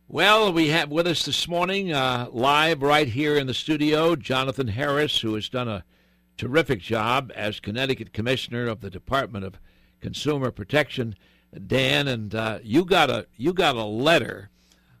Well, we have with us this morning, live right here in the studio, Jonathan Harris, who has done a terrific job as Connecticut Commissioner of the Department of Consumer Protection. Dan, and you got a letter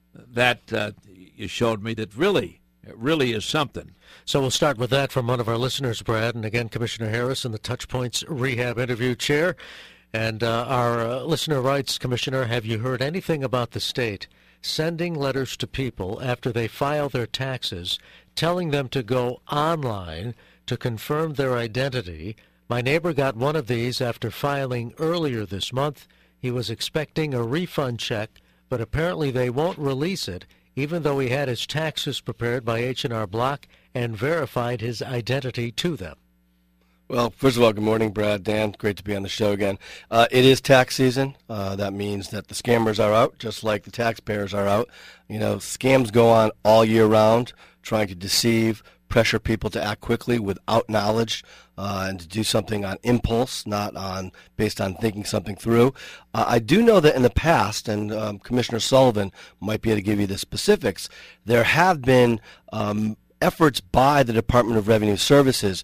that you showed me that really is something. So we'll start with that from one of our listeners, Brad, and again, Commissioner Harris and the Touchpoints Rehab Interview Chair. And our listener writes, Commissioner, have you heard anything about the state sending letters to people after they file their taxes, telling them to go online to confirm their identity? My neighbor got one of these after filing earlier this month. He was expecting a refund check, but apparently they won't release it, even though he had his taxes prepared by H&R Block and verified his identity to them. Well, first of all, good morning, Brad, Dan. Great to be on the show again. It is tax season. That means that the scammers are out, just like the taxpayers are out. You know, scams go on all year round, trying to deceive, pressure people to act quickly without knowledge, and to do something on impulse, not based on thinking something through. I do know that in the past, and Commissioner Sullivan might be able to give you the specifics, there have been efforts by the Department of Revenue Services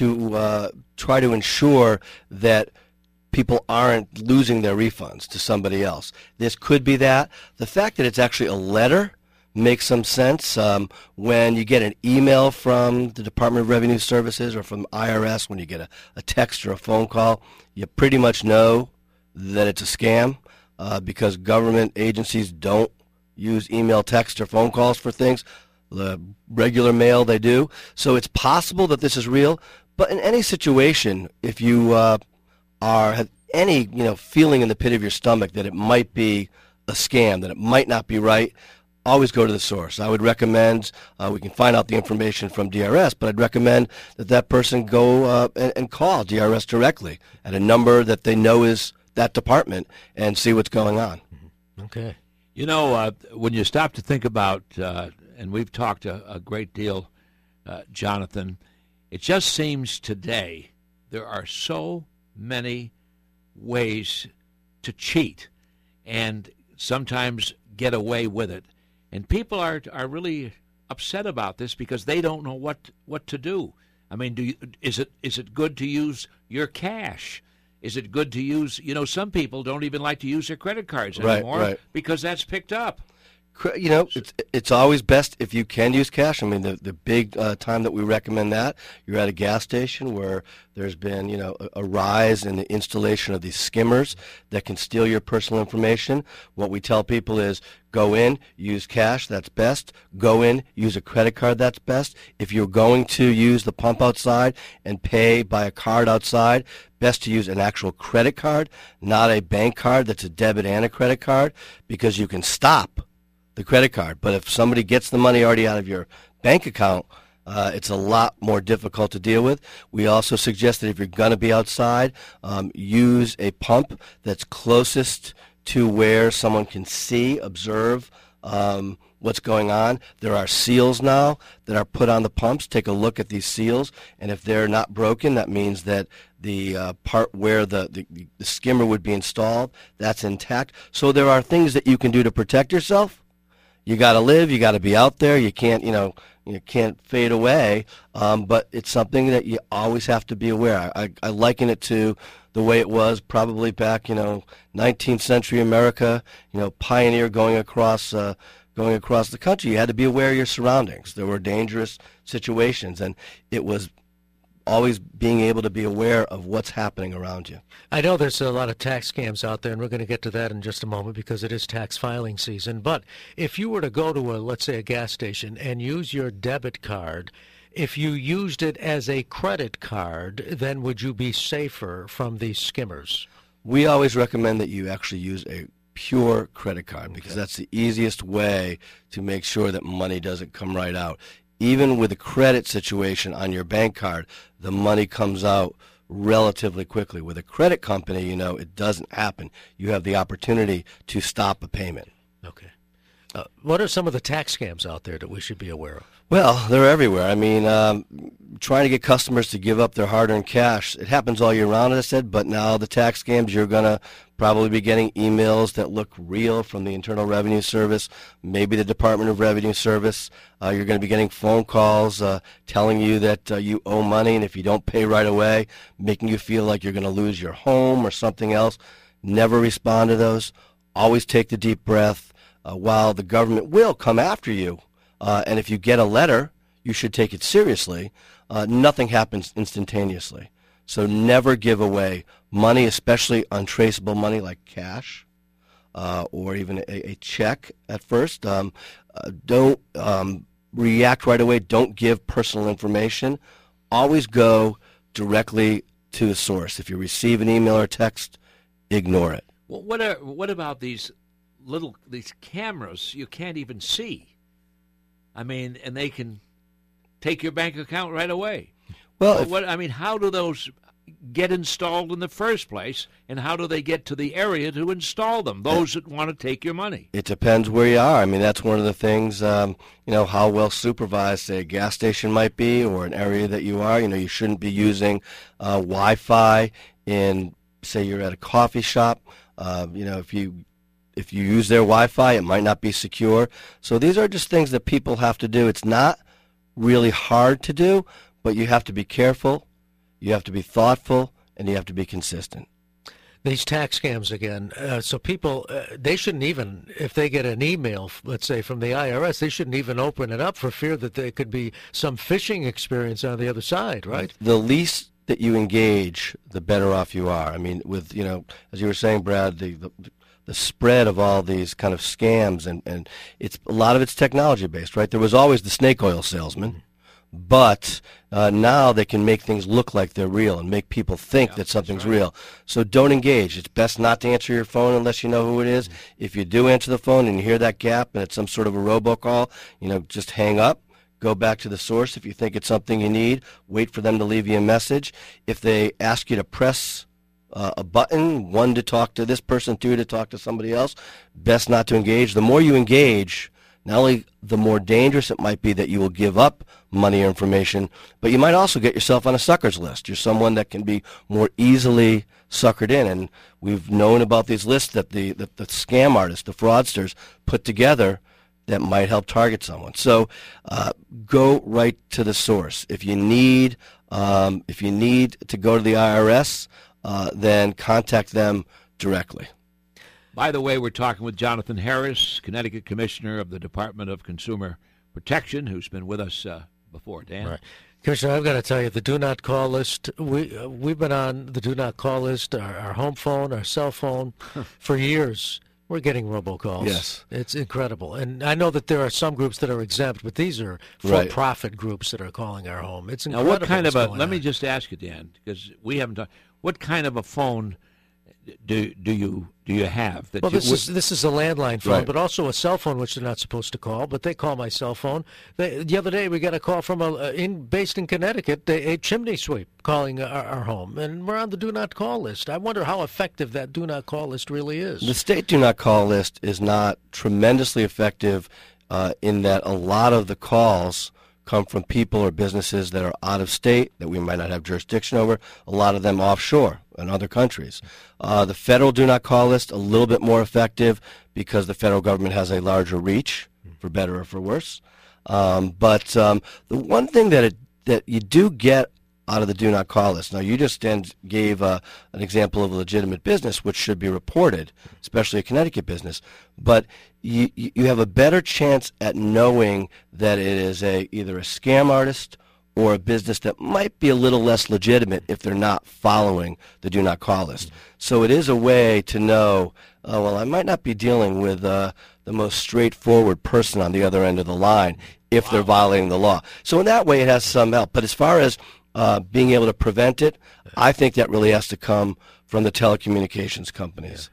to try to ensure that people aren't losing their refunds to somebody else. This could be that. The fact that it's actually a letter makes some sense. When you get an email from the Department of Revenue Services or from IRS, when you get a text or a phone call, you pretty much know that it's a scam because government agencies don't use email, text, or phone calls for things. The regular mail they do. So it's possible that this is real. But in any situation, if you have any feeling in the pit of your stomach that it might be a scam, that it might not be right, always go to the source. I would recommend, we can find out the information from DRS, but I'd recommend that person go and call DRS directly at a number that they know is that department and see what's going on. Okay. You know, when you stop to think about, and we've talked a great deal, Jonathan, it just seems today there are so many ways to cheat and sometimes get away with it. And people are really upset about this because they don't know what to do. I mean, is it good to use your cash? Is it good to use, some people don't even like to use their credit cards anymore because that's picked up. It's always best if you can use cash. I mean, the big time that we recommend that, you're at a gas station where there's been, a rise in the installation of these skimmers that can steal your personal information. What we tell people is go in, use cash, that's best. Go in, use a credit card, that's best. If you're going to use the pump outside and pay by a card outside, best to use an actual credit card, not a bank card that's a debit and a credit card, because you can stop the credit card. But if somebody gets the money already out of your bank account, it's a lot more difficult to deal with. We also suggest that if you're going to be outside, use a pump that's closest to where someone can see, observe what's going on. There are seals now that are put on the pumps. Take a look at these seals, and if they're not broken, that means that the part where the skimmer would be installed, that's intact. So there are things that you can do to protect yourself. You got to live. You got to be out there. You can't, you can't fade away. But it's something that you always have to be aware. I liken it to the way it was probably back, 19th century America. Pioneer going across the country. You had to be aware of your surroundings. There were dangerous situations, and it was always being able to be aware of what's happening around you. I know there's a lot of tax scams out there, and we're going to get to that in just a moment because it is tax filing season. But if you were to go to let's say a gas station and use your debit card, if you used it as a credit card, then would you be safer from these skimmers? We always recommend that you actually use a pure credit card because that's the easiest way to make sure that money doesn't come right out. Even with a credit situation on your bank card, the money comes out relatively quickly. With a credit company, it doesn't happen. You have the opportunity to stop a payment. Okay. What are some of the tax scams out there that we should be aware of? Well, they're everywhere. I mean, trying to get customers to give up their hard-earned cash, it happens all year round, as I said, but now the tax scams, you're going to probably be getting emails that look real from the Internal Revenue Service, maybe the Department of Revenue Service. You're going to be getting phone calls telling you that you owe money, and if you don't pay right away, making you feel like you're going to lose your home or something else. Never respond to those. Always take the deep breath. While the government will come after you, and if you get a letter, you should take it seriously, nothing happens instantaneously. So never give away money, especially untraceable money like cash or even a check at first. Don't react right away. Don't give personal information. Always go directly to the source. If you receive an email or text, ignore it. Well, what about these cameras you can't even see? I mean, and they can take your bank account right away. Well, how do those get installed in the first place, and how do they get to the area to install them, those that want to take your money? It depends where you are. I mean, that's one of the things, how well supervised, say, a gas station might be or an area that you are. You shouldn't be using Wi-Fi in, say, you're at a coffee shop. If you use their Wi-Fi, it might not be secure. So these are just things that people have to do. It's not really hard to do, but you have to be careful, you have to be thoughtful, and you have to be consistent. These tax scams again. So people, they shouldn't even, if they get an email, let's say from the IRS, they shouldn't even open it up for fear that there could be some phishing experience on the other side, right? The least that you engage, the better off you are. I mean, with, as you were saying, Brad, the spread of all these kind of scams, and it's a lot of it's technology based, right? There was always the snake oil salesman, but now they can make things look like they're real and make people think that something's real. So don't engage. It's best not to answer your phone unless you know who it is. If you do answer the phone and you hear that gap and it's some sort of a robocall, just hang up. Go back to the source. If you think it's something you need, wait for them to leave you a message. If they ask you to press a button, one to talk to this person, two to talk to somebody else, best not to engage. The more you engage, not only the more dangerous it might be that you will give up money or information, but you might also get yourself on a suckers list. You're someone that can be more easily suckered in, and we've known about these lists that the scam artists, the fraudsters, put together that might help target someone. So go right to the source. If you need to go to the IRS, then contact them directly. By the way, we're talking with Jonathan Harris, Connecticut Commissioner of the Department of Consumer Protection, who's been with us before. Dan? Right. Commissioner, I've got to tell you, the do not call list, we've been on the do not call list, our home phone, our cell phone, for years. We're getting robocalls. Yes. It's incredible. And I know that there are some groups that are exempt, but these are for-profit groups that are calling our home. It's incredible. Now, what kind of let me just ask you, Dan, because we haven't talked, what kind of a phone do you have? Well, this is a landline phone, but also a cell phone, which they're not supposed to call, but they call my cell phone. The other day, we got a call from based in Connecticut, a chimney sweep calling our home, and we're on the do not call list. I wonder how effective that do not call list really is. The state do not call list is not tremendously effective in that a lot of the calls come from people or businesses that are out of state that we might not have jurisdiction over, a lot of them offshore in other countries. The federal do not call list, a little bit more effective because the federal government has a larger reach, for better or for worse. But the one thing that you do get out of the do not call list, now you just gave an example of a legitimate business which should be reported, especially a Connecticut business, but you have a better chance at knowing that it is either a scam artist or a business that might be a little less legitimate if they're not following the do not call list. So it is a way to know, I might not be dealing with the most straightforward person on the other end of the line if they're violating the law. So in that way it has some help. But as far as being able to prevent it, I think that really has to come from the telecommunications companies.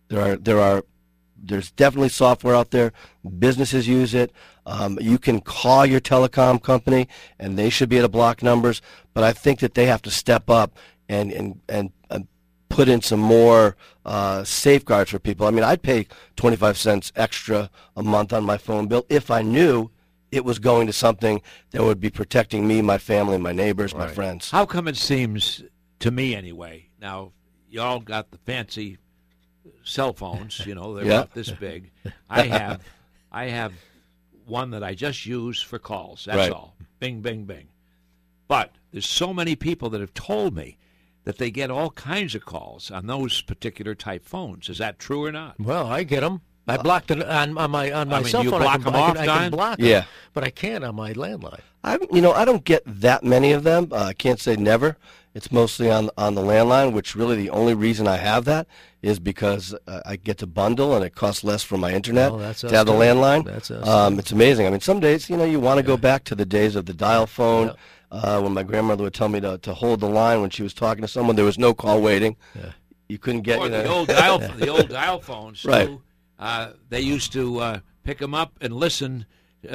There's definitely software out there. Businesses use it. You can call your telecom company, and they should be able to block numbers. But I think that they have to step up and put in some more safeguards for people. I mean, I'd pay 25 cents extra a month on my phone bill if I knew it was going to something that would be protecting me, my family, my neighbors, my friends. How come it seems, to me anyway, now you all got the fancy cell phones, they're about this big. I have one that I just use for calls. That's all. Bing, bing, bing. But there's so many people that have told me that they get all kinds of calls on those particular type phones. Is that true or not? Well, I get them. I blocked it on my cell you phone. block them off, I Don? can block them. Yeah. But I can't on my landline. I don't get that many of them. I can't say never. It's mostly on the landline, which really the only reason I have that is because I get to bundle and it costs less for my internet to have the landline. That's us. It's amazing. I mean, some days, you want to go back to the days of the dial phone. When my grandmother would tell me to hold the line when she was talking to someone, there was no call waiting. Yeah. You couldn't get the old dial phones. Right. Too, they used to pick them up and listen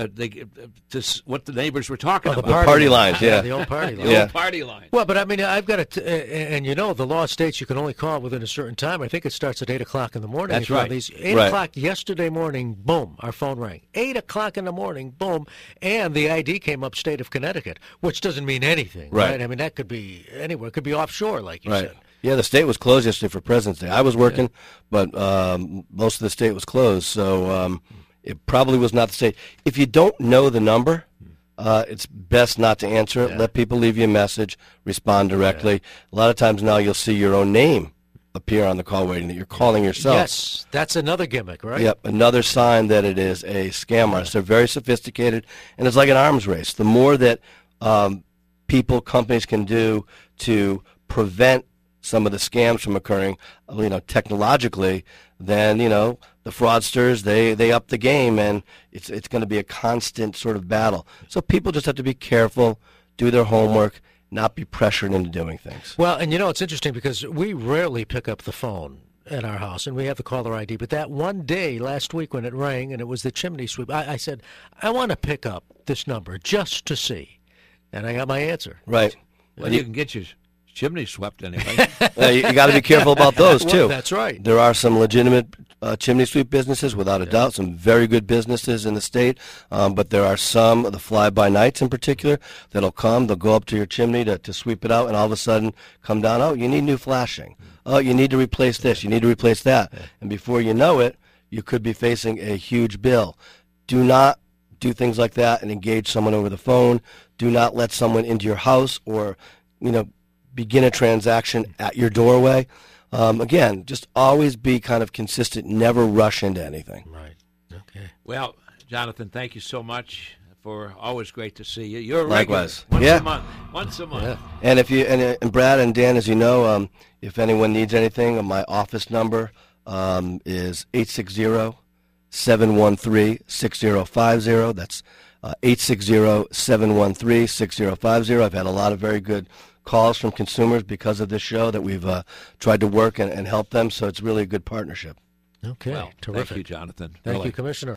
to what the neighbors were talking about. The party lines, yeah. The old party line. The old party line. Well, but I mean, I've got it, and the law states you can only call within a certain time. I think it starts at 8 o'clock in the morning. That's right. 8 o'clock yesterday morning, boom, our phone rang. 8 o'clock in the morning, boom, and the ID came up state of Connecticut, which doesn't mean anything, right? I mean, that could be anywhere. It could be offshore, like you said. Yeah, the state was closed yesterday for President's Day. I was working, but most of the state was closed, so it probably was not the state. If you don't know the number, it's best not to answer it. Let people leave you a message, respond directly. A lot of times now you'll see your own name appear on the call waiting, that you're calling yourself. Yes, that's another gimmick, right? Yep, another sign that it is a scam artist. They're very sophisticated, and it's like an arms race. The more that companies can do to prevent some of the scams from occurring, technologically, then, the fraudsters, they up the game, and it's going to be a constant sort of battle. So people just have to be careful, do their homework, not be pressured into doing things. Well, and it's interesting because we rarely pick up the phone at our house, and we have the caller ID. But that one day last week when it rang, and it was the chimney sweep, I said, I want to pick up this number just to see. And I got my answer. Right. Well, you can get your chimney swept anyway. You got to be careful about those, too. Well, that's right. There are some legitimate chimney sweep businesses, without a doubt, some very good businesses in the state, but there are some, the fly-by-nights in particular, that'll come, they'll go up to your chimney to sweep it out, and all of a sudden come down, oh, you need new flashing. Oh, you need to replace this, you need to replace that. And before you know it, you could be facing a huge bill. Do not do things like that and engage someone over the phone. Do not let someone into your house or, begin a transaction at your doorway. Again, just always be kind of consistent. Never rush into anything. Right. Okay. Well, Jonathan, thank you so much. Always great to see you. You're a Likewise. regular. Once a month. Yeah. And if you and Brad and Dan, as you know, if anyone needs anything, my office number is 860-713-6050. That's 860-713-6050. I've had a lot of very good calls from consumers because of this show that we've tried to work and help them, so it's really a good partnership. Okay, well, terrific. Thank you, Jonathan. Thank you, Commissioner.